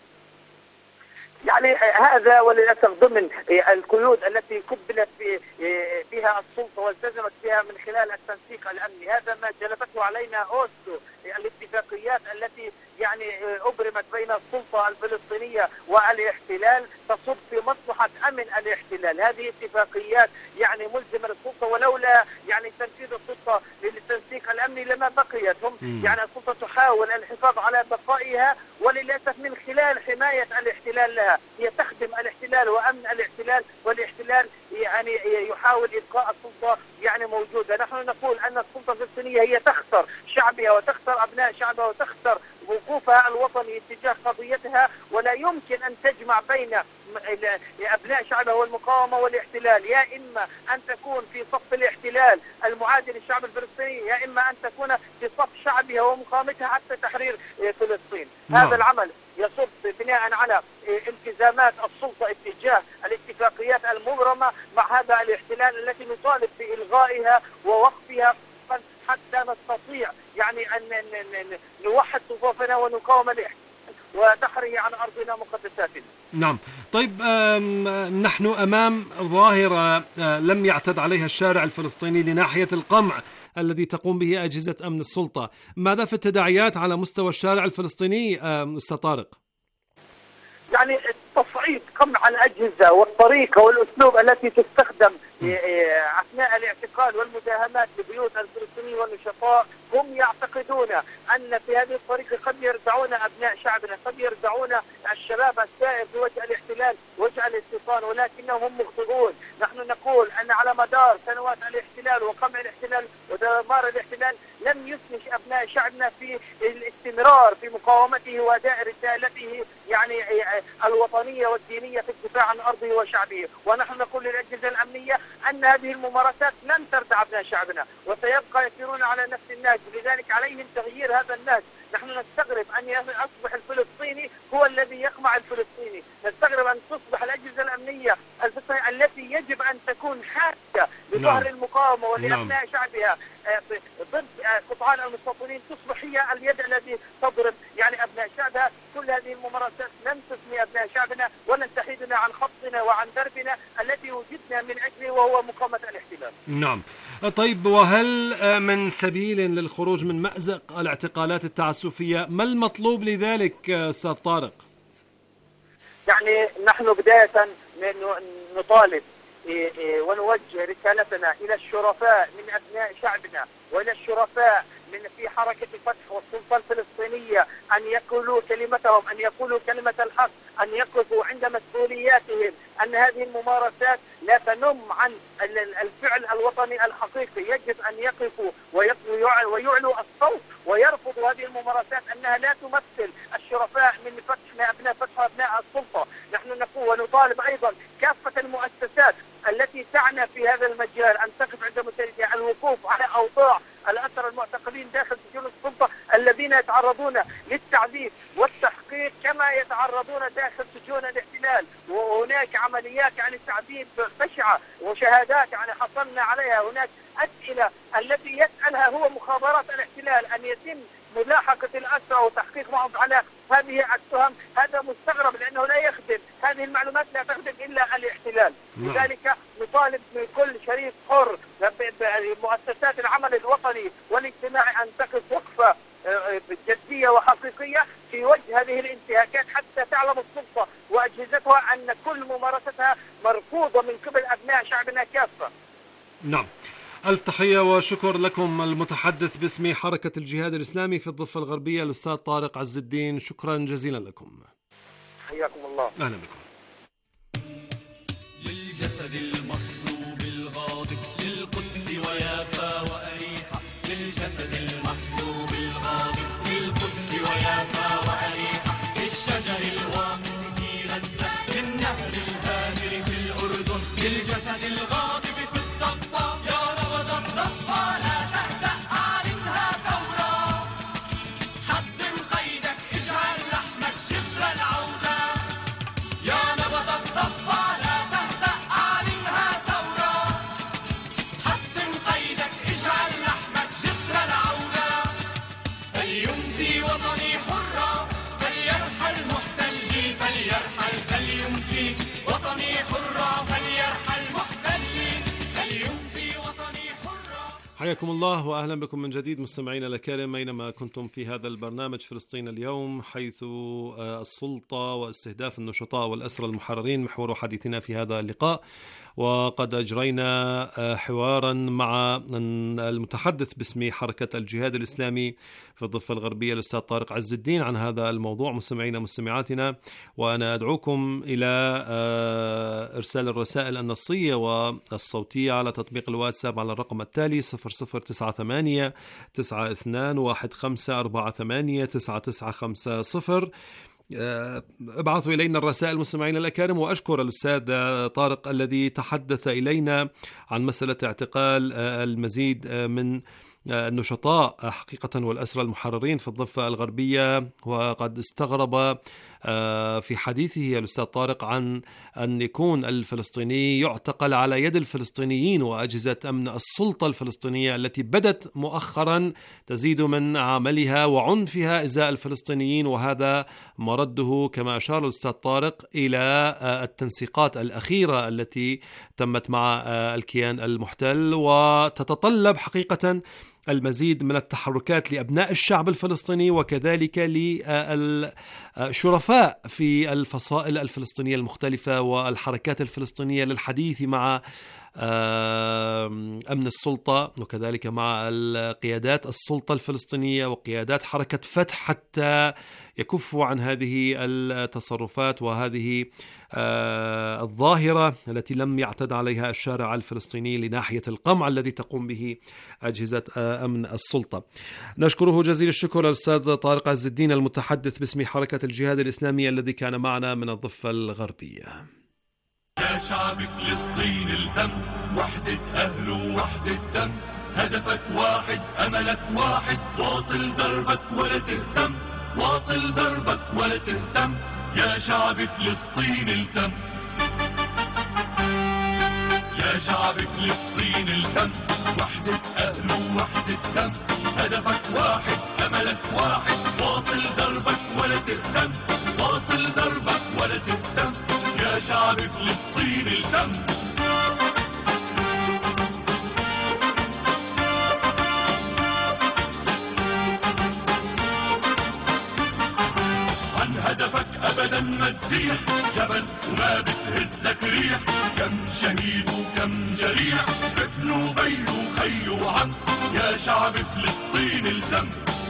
يعني هذا وللأسف ضمن القيود التي كبلت بها السلطة والتزمت بها من خلال التنسيق الأمني. هذا ما جلبته علينا أوسلو، الاتفاقيات التي يعني أبرمت بين السلطة الفلسطينية والاحتلال تصب في مصلحة أمن الاحتلال. هذه اتفاقيات يعني ملزمة للسلطة، ولولا يعني تنفيذ السلطة للتنسيق الأمني لما بقيت. هم يعني السلطة تحاول الحفاظ على بقائها، وللأسف من خلال حماية الاحتلال لها. هي تخدم الاحتلال وأمن الاحتلال، والاحتلال يعني يحاول إبقاء السلطة يعني موجودة. نحن نقول أن السلطة الفلسطينية هي تخسر شعبها وتخسر أبناء شعبها وتخسر وقوفها الوطني اتجاه قضيتها، ولا يمكن أن تجمع بين أبناء شعبها والمقاومة والاحتلال. يا إما أن تكون في صف الاحتلال المعادي للشعب الفلسطيني، يا إما أن تكون في صف شعبها ومقاومتها حتى تحرير فلسطين. هذا العمل يصب بناء على التزامات السلطة اتجاه الاتفاقيات المبرمة مع هذا الاحتلال التي نطالب بإلغائها ووقفها حتى نستطيع يعني أن نوحد صفوفنا ونقاوم الاحتلال وتحريه عن أرضنا مقدساتنا. نعم. طيب نحن أمام ظاهرة لم يعتد عليها الشارع الفلسطيني لناحية القمع الذي تقوم به أجهزة أمن السلطة. ماذا في التداعيات على مستوى الشارع الفلسطيني أستاذ طارق؟ يعني تصعيد قمع الأجهزة والطريقة والأسلوب التي تستخدم أثناء الاعتقال والمداهمات لبيوت الفلسطينيين والنشطاء، هم يعتقدون أن في هذه الطريقة قد يردعون أبناء شعبنا، قد يردعون الشباب السائر في وجه الاحتلال وجه الاستيطان، ولكنهم مخطئون. نحن نقول أن على مدار سنوات الاحتلال وقمع الاحتلال ودمار الاحتلال لم يسمح أبناء شعبنا في الاستمرار في مقاومته وأداء رسالته يعني الوطنية والدينية في الدفاع عن أرضه وشعبه. ونحن نقول للأجهزة الأمنية أن هذه الممارسات لن تردع أبناء شعبنا وسيبقى يسيرون على نفس النهج، لذلك عليهم تغيير هذا النهج. نحن نستغرب أن يصبح الفلسطيني هو الذي يقمع الفلسطيني، نستغرب أن تصبح الأجهزة الأمنية الفلسطينية التي يجب أن تكون حادة لظهر المقاومة ولأبناء شعبها ضد قطعان المستوطنين تصبح هي اليد التي تضرب يعني أبناء شعبها. كل هذه الممارسات لن تثني أبناء شعبنا ولن تحيدنا عن خطنا وعن دربنا الذي وجدنا من أجله وهو مقاومة الاحتلال. نعم. طيب وهل من سبيل للخروج من مأزق الاعتقالات التعسفية؟ ما المطلوب لذلك أستاذ طارق؟ يعني نحن بداية نطالب ونوجه رسالتنا إلى الشرفاء من أبناء شعبنا وإلى الشرفاء من في حركة الفتح والسلطة الفلسطينية أن يقولوا كلمتهم، أن يقولوا كلمة الحق، أن يقفوا عند مسؤولياتهم، أن هذه الممارسات لا تنم عن الفعل الوطني الحقيقي. يجب أن يقفوا ويعلوا الصوت ويرفضوا هذه الممارسات أنها لا تمثل الشرفاء من فتحنا أبناء فتح وأبناء السلطة. نحن نقول ونطالب أيضا كافة المؤسسات التي تعنى في هذا المجال أن تقف عند مسؤوليتها، الوقوف على أوضاع الأسرى المعتقلين داخل سجون السلطة الذين يتعرضون للتعذيب والتحقيق كما يتعرضون داخل سجون الاحتلال. وهناك عمليات يعني تعذيب بشعة وشهادات يعني حصلنا عليها. هناك أسئلة التي يسألها هو مخابرات الاحتلال أن يتم ملاحقة الأسرى وتحقيق معهم على هذه التهم. هذا مستغرب لأنه لا يخدم، هذه المعلومات لا تخدم إلا الاحتلال. لذلك نطالب من كل شريك حر بمؤسسات العمل الوطني والاجتماعي أن تقف وقفة جدية وحقيقية في وجه هذه الانتهاكات حتى تعلم السلطة وأجهزتها أن كل ممارستها مرفوضة من قبل أبناء شعبنا كافة. نعم. ألف تحية وشكر لكم المتحدث باسم حركة الجهاد الإسلامي في الضفة الغربية الأستاذ طارق عز الدين، شكرا جزيلا لكم. حياكم الله. أهلا بكم. للجسد المصلوب الغاضب للقدس ويافا وأريحا للجسد المصلوب الغاضب للقدس ويافا وأريحا للشجر الواقف في غزة للنهر الهادر في الأردن للجسد الغاضب في الضفة يا نبض الضفة لا تهدأ أعلنها ثورة حطم قيدك اجعل لحمك جسر العودة يا نبض الضفة لا تهدأ أعلنها ثورة حطم قيدك اجعل لحمك جسر العودة فليمسي وطني حرة فليرحل محتلي فليرحل فليمسي وطني حرة فليرحل محتلي فليمسي وطني حرة. حياكم الله وأهلا بكم من جديد مستمعينا الأكارم أينما كنتم في هذا البرنامج فلسطين اليوم، حيث السلطة واستهداف النشطاء والأسرى المحررين محور حديثنا في هذا اللقاء. وقد أجرينا حوارا مع المتحدث باسم حركة الجهاد الإسلامي في الضفة الغربية الأستاذ طارق عز الدين عن هذا الموضوع. مستمعينا مستمعاتنا، وأنا أدعوكم إلى إرسال الرسائل النصية والصوتية على تطبيق الواتساب على الرقم التالي 0098 92 15 48 9950. ابعثوا إلينا الرسائل مستمعين الأكارم. وأشكر الأستاذ طارق الذي تحدث إلينا عن مسألة اعتقال المزيد من النشطاء حقيقة والأسرى المحررين في الضفة الغربية. وقد استغرب في حديثه الأستاذ طارق عن أن يكون الفلسطيني يعتقل على يد الفلسطينيين وأجهزة أمن السلطة الفلسطينية التي بدت مؤخرا تزيد من عملها وعنفها إزاء الفلسطينيين، وهذا مرده كما أشار الأستاذ طارق إلى التنسيقات الأخيرة التي تمت مع الكيان المحتل، وتتطلب حقيقة المزيد من التحركات لأبناء الشعب الفلسطيني وكذلك للشرفاء في الفصائل الفلسطينية المختلفة والحركات الفلسطينية للحديث مع أمن السلطة وكذلك مع القيادات السلطة الفلسطينية وقيادات حركة فتح حتى يكفوا عن هذه التصرفات وهذه الظاهرة التي لم يعتد عليها الشارع الفلسطيني لناحية القمع الذي تقوم به أجهزة أمن السلطة. نشكره جزيل الشكر الأستاذ طارق عز الدين المتحدث باسم حركة الجهاد الإسلامي الذي كان معنا من الضفة الغربية. يا شعب فلسطين الدم وحدة أهل ووحدة دم هدفك واحد أملك واحد واصل دربك ولا تهتم واصل دربك ولا تهتم يا شعب فلسطين الدم يا شعب فلسطين الدم وحدة أهل ووحدة دم هدفك واحد أملك واحد واصل دربك ولا تهتم واصل دربك ولا تهتم يا شعب فلسطين الدم عن هدفك أبدا ما تزيح جبل وما بتهزك ريح كم شهيد وكم جريح ابن وبي وخي وعم يا شعب فلسطين الدم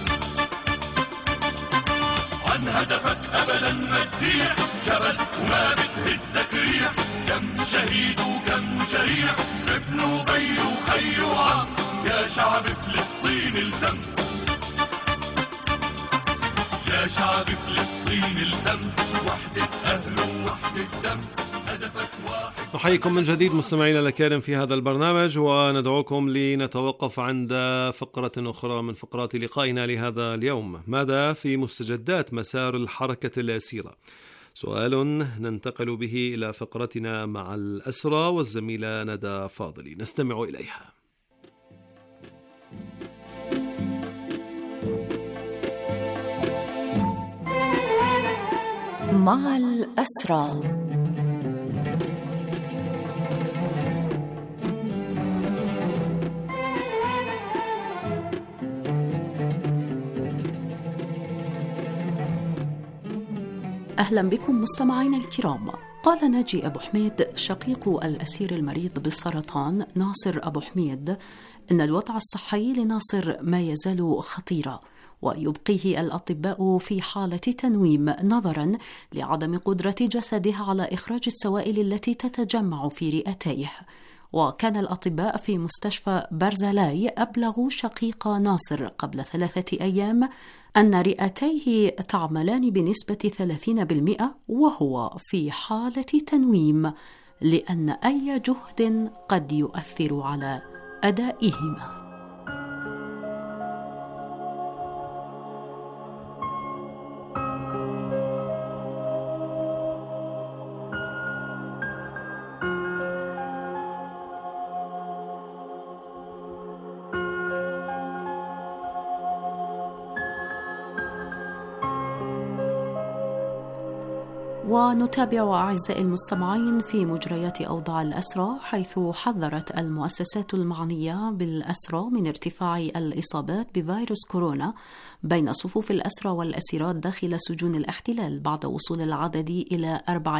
عن هدفك أبدا ما تزيح جبل وما بتهزك ريح كم شهيد وكم جريح ابن وبي وخي وعم يا شعب فلسطين الدم يا شعب فلسطين الدم وحدة أهل ووحدة دم هدفك واحد. نحييكم من جديد مستمعينا الكرام في هذا البرنامج، وندعوكم لنتوقف عند فقرة أخرى من فقرات لقائنا لهذا اليوم. ماذا في مستجدات مسار الحركة الأسيرة؟ سؤال ننتقل به إلى فقرتنا مع الأسرى والزميلة ندى فاضلي، نستمع إليها. مع الأسرى. أهلا بكم مستمعين الكرام. قال ناجي أبو حميد شقيق الأسير المريض بالسرطان ناصر أبو حميد إن الوضع الصحي لناصر ما يزال خطيرا، ويبقيه الأطباء في حالة تنويم نظرا لعدم قدرة جسده على إخراج السوائل التي تتجمع في رئتيه. وكان الأطباء في مستشفى برزلاي أبلغوا شقيق ناصر قبل 3 أيام أن رئتيه تعملان بنسبة 30% وهو في حالة تنويم، لأن أي جهد قد يؤثر على أدائهما. ونتابع أعزائي المستمعين في مجريات أوضاع الأسرى، حيث حذرت المؤسسات المعنية بالأسرى من ارتفاع الإصابات بفيروس كورونا بين صفوف الأسرى والأسيرات داخل سجون الاحتلال بعد وصول العدد إلى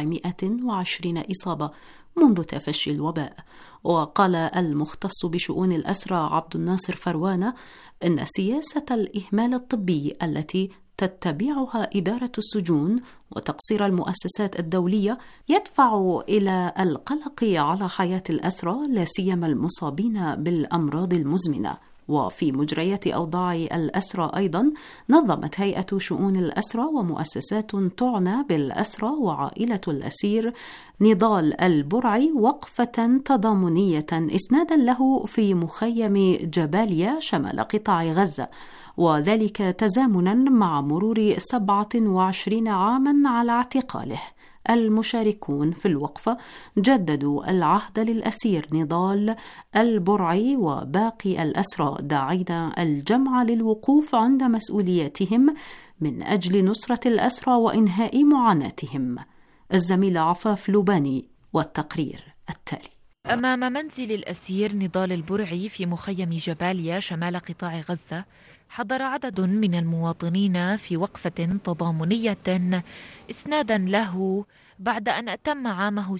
420 إصابة منذ تفشي الوباء. وقال المختص بشؤون الأسرى عبد الناصر فروانة إن سياسة الإهمال الطبي التي تتبعها إدارة السجون وتقصير المؤسسات الدولية يدفع إلى القلق على حياة الأسرى، لا سيما المصابين بالأمراض المزمنة. وفي مجريات أوضاع الأسرى أيضا نظمت هيئة شؤون الأسرى ومؤسسات تعنى بالأسرى وعائلة الأسير نضال البرعي وقفة تضامنية إسنادا له في مخيم جباليا شمال قطاع غزة، وذلك تزامنا مع مرور 27 عاما على اعتقاله. المشاركون في الوقفة جددوا العهد للأسير نضال البرعي وباقي الأسرى، داعين الجمع للوقوف عند مسؤولياتهم من أجل نصرة الأسرى وإنهاء معاناتهم. الزميلة عفاف لوباني والتقرير التالي. أمام منزل الأسير نضال البرعي في مخيم جباليا شمال قطاع غزة حضر عدد من المواطنين في وقفة تضامنية إسنادا له بعد أن أتم عامه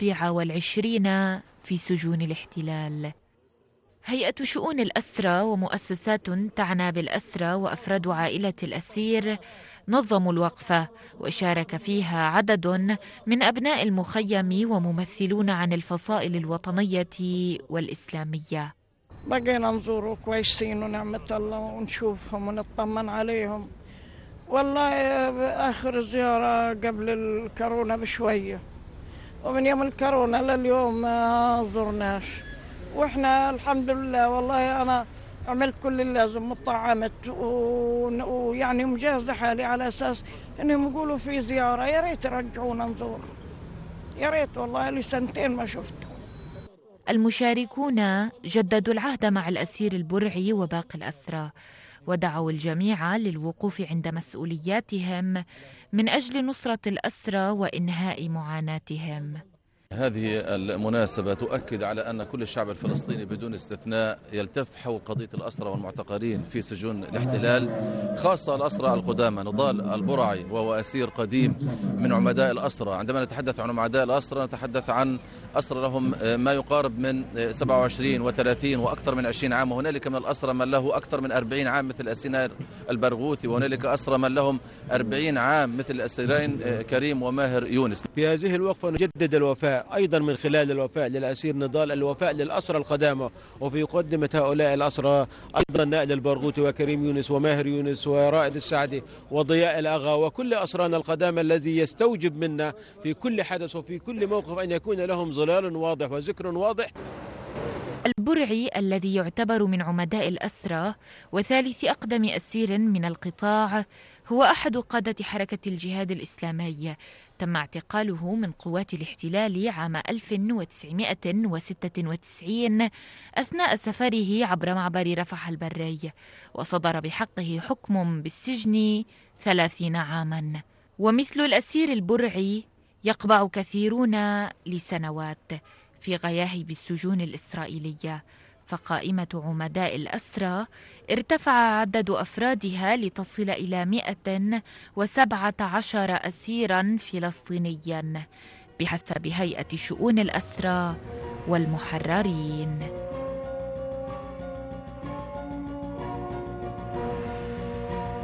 27 في سجون الاحتلال. هيئة شؤون الأسرى ومؤسسات تعنى بالأسرى وأفراد عائلة الأسير نظموا الوقفة، وشارك فيها عدد من أبناء المخيم وممثلون عن الفصائل الوطنية والإسلامية. بقينا نزوروا كويسين ونعمة الله ونشوفهم ونطمن عليهم. والله آخر زيارة قبل الكورونا بشوية، ومن يوم الكورونا لليوم ما زرناش، وإحنا الحمد لله. والله أنا عملت كل اللازم وطعمت ويعني مجهزة حالي على أساس إنهم يقولوا في زيارة. يا ريت يرجعونا نزور، يا ريت والله لي 2 سنين ما شفته. المشاركون جددوا العهد مع الأسير البرعي وباقي الأسرى، ودعوا الجميع للوقوف عند مسؤولياتهم من أجل نصرة الأسرى وإنهاء معاناتهم. هذه المناسبة تؤكد على أن كل الشعب الفلسطيني بدون استثناء يلتف حول قضية الأسرى والمعتقلين في سجون الاحتلال، خاصة الأسرى القدامى. نضال البرعي وهو أسير قديم من عمداء الأسرى. عندما نتحدث عن عمداء الأسرى نتحدث عن أسرى لهم ما يقارب من 27 و30 وأكثر من 20 عام، وهنالك من الأسرى من له أكثر من 40 عام مثل الأسير البرغوثي، وهنالك أسرى من لهم 40 عام مثل الأسيرين كريم وماهر يونس. في هذه الوقفة نجدد الوفاء أيضا من خلال الوفاء للأسير نضال، الوفاء للأسرى القدامى، وفي مقدمة هؤلاء الأسرى أيضا نائل البرغوثي وكريم يونس وماهر يونس ورائد السعدي وضياء الأغا وكل أسرانا القدامى، الذي يستوجب منا في كل حدث وفي كل موقف أن يكون لهم ظلال واضح وذكر واضح. البرعي الذي يعتبر من عمداء الأسرى وثالث أقدم أسير من القطاع هو أحد قادة حركة الجهاد الإسلامي، تم اعتقاله من قوات الاحتلال عام 1996 أثناء سفره عبر معبر رفح البري، وصدر بحقه حكم بالسجن 30 عاما. ومثل الأسير البرعي يقبع كثيرون لسنوات في غياهب السجون الإسرائيلية، فقائمة عمداء الأسرى ارتفع عدد أفرادها لتصل إلى 117 أسيرا فلسطينيا بحسب هيئة شؤون الأسرى والمحررين.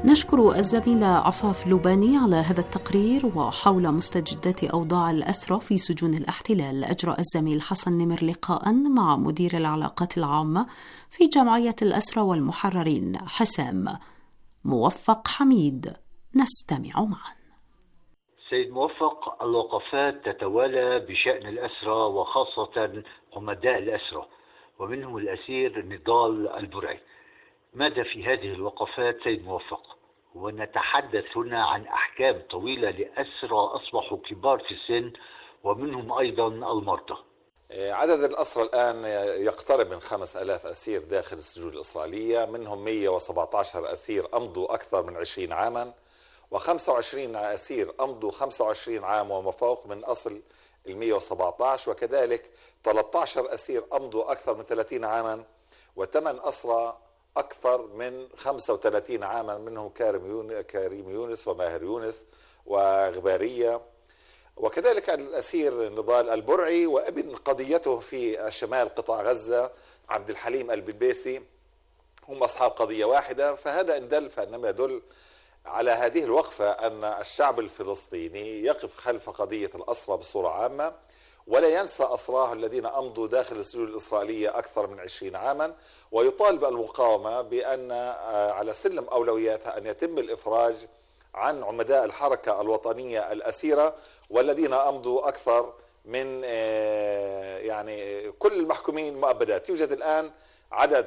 نشكر الزميلة عفاف لوباني على هذا التقرير. وحول مستجدات أوضاع الأسرى في سجون الاحتلال، أجرى الزميل حسن نمر لقاء مع مدير العلاقات العامة في جمعية الأسرى والمحررين حسام موفق حميد. نستمع معا. سيد موفق، الوقفات تتوالى بشأن الأسرى وخاصة عمداء الأسرى ومنهم الأسير نضال البرعي. ماذا في هذه الوقفات سيد موفق؟ ونتحدث هنا عن أحكام طويلة لأسرى أصبحوا كبار في السن ومنهم أيضا المرضى. عدد الأسرى الآن يقترب من 5000 أسير داخل السجون الإسرائيلية، منهم 117 أسير أمضوا أكثر من 20 عاما و25 أسير أمضوا 25 عام وما فوق من أصل 117، وكذلك 13 أسير أمضوا أكثر من 30 عاما و8 أسرى أكثر من 35 عاما، منهم كريم يونس وماهر يونس وغبارية، وكذلك الأسير نضال البرعي وابن قضيته في شمال قطاع غزة عبد الحليم البلبيسي، هم أصحاب قضية واحدة. فهذا إن دل فإنما يدل على هذه الوقفة أن الشعب الفلسطيني يقف خلف قضية الأسرى بصورة عامة، ولا ينسى أسراه الذين أمضوا داخل السجون الإسرائيلية أكثر من 20 عاما، ويطالب المقاومة بأن على سلم أولوياتها أن يتم الإفراج عن عمداء الحركة الوطنية الأسيرة والذين أمضوا أكثر من يعني كل المحكومين مؤبدات. يوجد الآن عدد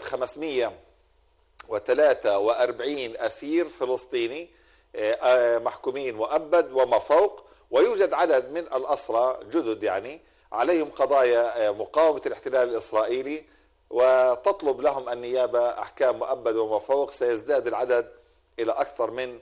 543 أسير فلسطيني محكومين مؤبد وما فوق، ويوجد عدد من الأسرى جدد يعني عليهم قضايا مقاومة الاحتلال الإسرائيلي وتطلب لهم النيابة أحكام مؤبد وما فوق. سيزداد العدد إلى أكثر من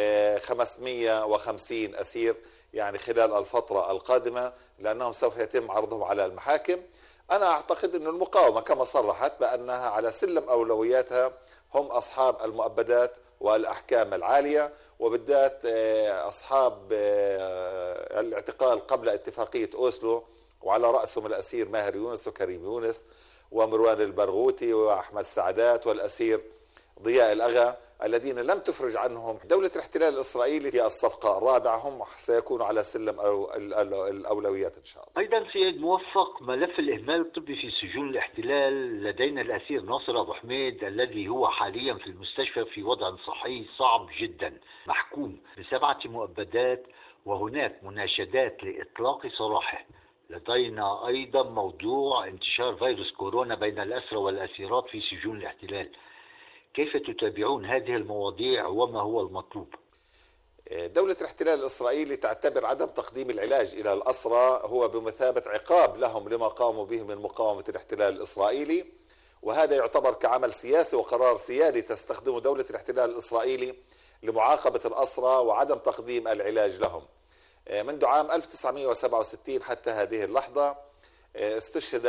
550 أسير يعني خلال الفترة القادمة، لأنهم سوف يتم عرضهم على المحاكم. أنا أعتقد أن المقاومة كما صرحت بأنها على سلم أولوياتها هم أصحاب المؤبدات والأحكام العالية، وبالذات أصحاب الاعتقال قبل اتفاقية أوسلو، وعلى رأسهم الأسير ماهر يونس وكريم يونس ومروان البرغوثي وأحمد سعدات والأسير ضياء الأغا الذين لم تفرج عنهم دولة الاحتلال الإسرائيلي في الصفقة الرابعة. هم سيكونوا على سلم الأولويات إن شاء الله. أيضا سيد موفق، ملف الإهمال الطبي في سجون الاحتلال لدينا الأسير ناصر أبو حميد الذي هو حاليا في المستشفى في وضع صحي صعب جدا، محكوم ب7 مؤبدات، وهناك مناشدات لإطلاق سراحه. لدينا أيضا موضوع انتشار فيروس كورونا بين الأسرى والأسيرات في سجون الاحتلال. كيف تتابعون هذه المواضيع وما هو المطلوب؟ دولة الاحتلال الإسرائيلي تعتبر عدم تقديم العلاج إلى الأسرى هو بمثابة عقاب لهم لما قاموا به من مقاومة الاحتلال الإسرائيلي، وهذا يعتبر كعمل سياسي وقرار سيادي تستخدمه دولة الاحتلال الإسرائيلي لمعاقبة الأسرى وعدم تقديم العلاج لهم. منذ عام 1967 حتى هذه اللحظة استشهد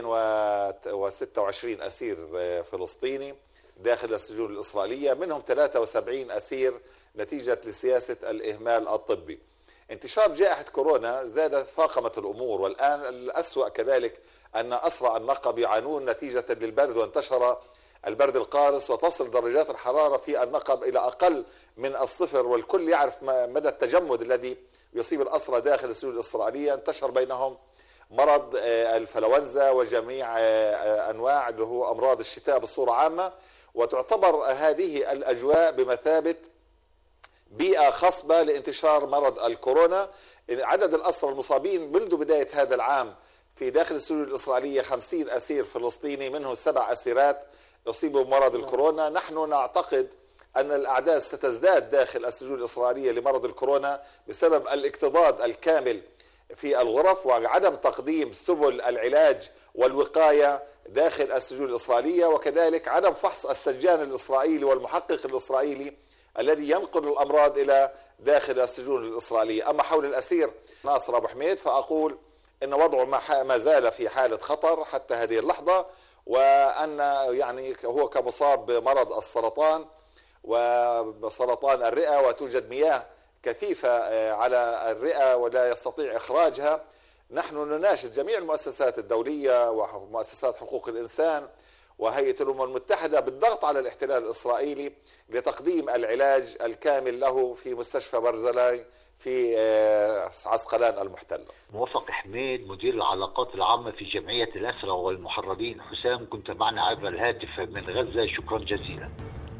226 أسير فلسطيني داخل السجون الإسرائيلية، منهم 73 أسير نتيجة لسياسة الإهمال الطبي. انتشار جائحة كورونا زادت فاقمت الأمور، والآن الأسوأ كذلك أن أسرى النقب يعانون نتيجة للبرد، وانتشر البرد القارس وتصل درجات الحرارة في النقب إلى أقل من الصفر، والكل يعرف مدى التجمد الذي يصيب الأسرى داخل السجون الإسرائيلية. انتشر بينهم مرض الفلونزا وجميع أنواع اللي هو أمراض الشتاء بصورة عامة، وتعتبر هذه الأجواء بمثابة بيئة خصبة لانتشار مرض الكورونا. عدد الأسرى المصابين منذ بداية هذا العام في داخل السجون الإسرائيلية 50 أسير فلسطيني، منهم 7 أسيرات يصيبوا بمرض الكورونا. نحن نعتقد أن الأعداد ستزداد داخل السجون الإسرائيلية لمرض الكورونا بسبب الاكتظاظ الكامل في الغرف وعدم تقديم سبل العلاج والوقاية داخل السجون الإسرائيلية، وكذلك عدم فحص السجان الإسرائيلي والمحقق الإسرائيلي الذي ينقل الأمراض إلى داخل السجون الإسرائيلية. أما حول الأسير ناصر أبو حميد فأقول إن وضعه ما زال في حالة خطر حتى هذه اللحظة، وأن يعني هو كمصاب بمرض السرطان وسرطان الرئة، وتوجد مياه كثيفة على الرئة ولا يستطيع إخراجها. نحن نناشد جميع المؤسسات الدولية ومؤسسات حقوق الإنسان وهيئة الأمم المتحدة بالضغط على الاحتلال الإسرائيلي لتقديم العلاج الكامل له في مستشفى برزيلي في عسقلان المحتلة. موفق حميد مدير العلاقات العامة في جمعية الأسرى والمحررين. حسام، كنت معنا عبر الهاتف من غزة، شكرا جزيلا.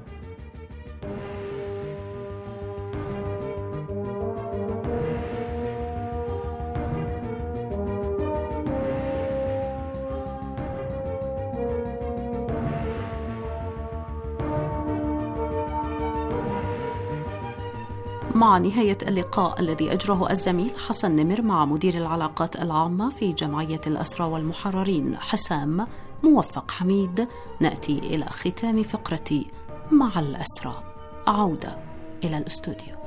مع نهاية اللقاء الذي أجره الزميل حسن نمر مع مدير العلاقات العامة في جمعية الأسرى والمحررين حسام موفق حميد، نأتي إلى ختام فقرة مع الأسرى. عودة إلى الاستوديو.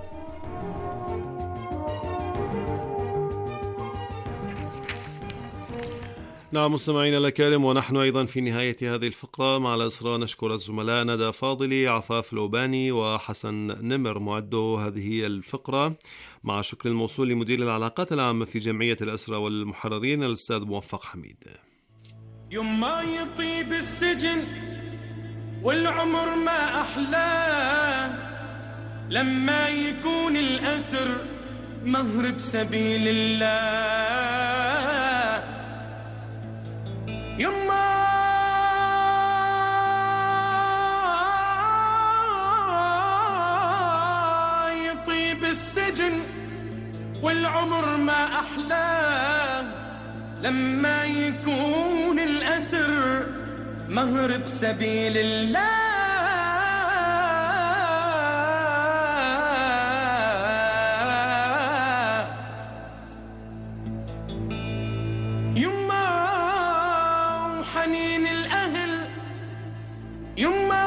نعم مستمعينا الأكارم، ونحن أيضا في نهاية هذه الفقرة مع الأسرى نشكر الزملاء ندى فاضلي، عفاف لوباني، وحسن نمر معدو هذه الفقرة، مع شكر الموصول لمدير العلاقات العامة في جمعية الأسرى والمحررين الأستاذ موفق حميد. يوم ما يطيب السجن والعمر ما أحلاه، لما يكون الأسر مهر بسبيل الله، يما يطيب السجن والعمر ما أحلاه، لما يكون الأسر مهر بسبيل الله، حنين الأهل يما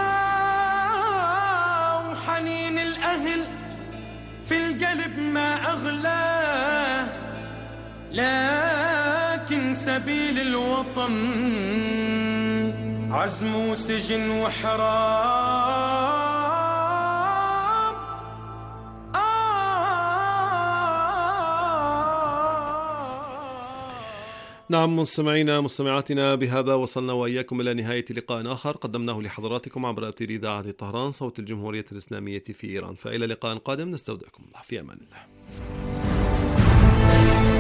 وحنين الأهل في القلب ما أغلاه، لكن سبيل الوطن عزم وسجن وحرام. نعم مستمعاتنا، بهذا وصلنا وإياكم إلى نهاية لقاء آخر قدمناه لحضراتكم عبر أثير إذاعة طهران صوت الجمهورية الإسلامية في إيران. فإلى لقاء قادم، نستودعكم الله في أمان الله.